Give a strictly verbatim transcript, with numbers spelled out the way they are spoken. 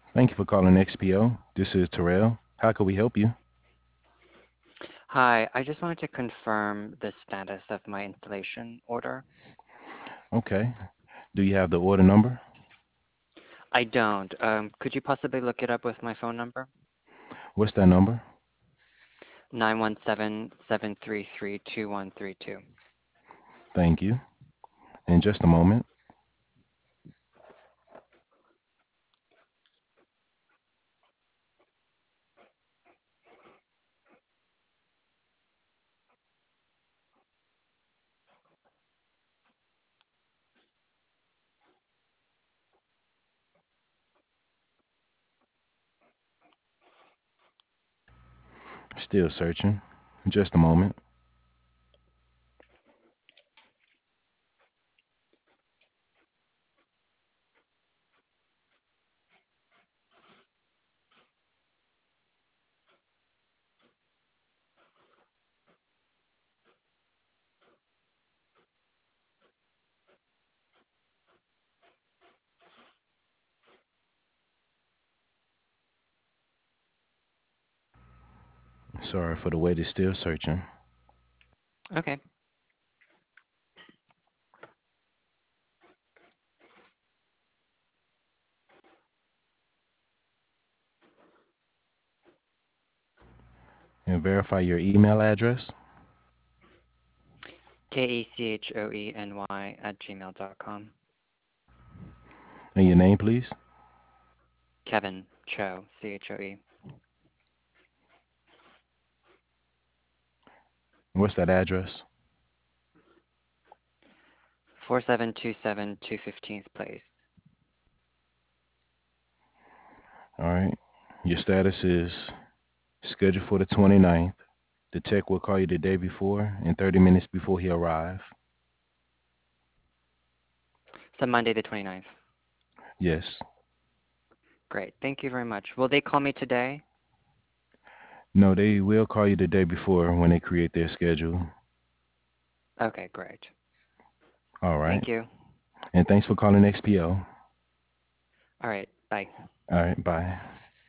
Thank you for calling X P O. This is Terrell. How can we help you? Hi, I just wanted to confirm the status of my installation order. Okay. Do you have the order number? I don't. Um, could you possibly look it up with my phone number? What's that number? nine one seven, seven three three, two one three two. Thank you. In just a moment. Still searching. Just a moment. Sorry for the wait. It's still searching. Okay. And verify your email address. K E C H O E N Y at gmail dot com. And your name, please. Kevin Cho, C H O E. What's that address? four seven two seven, two fifteenth Place. All right. Your status is scheduled for the twenty-ninth. The tech will call you the day before and thirty minutes before he arrive. So Monday the twenty-ninth. Yes. Great. Thank you very much. Will they call me today? No, they will call you the day before when they create their schedule. Okay, great. All right. Thank you. And thanks for calling X P O. All right. Bye. All right. Bye.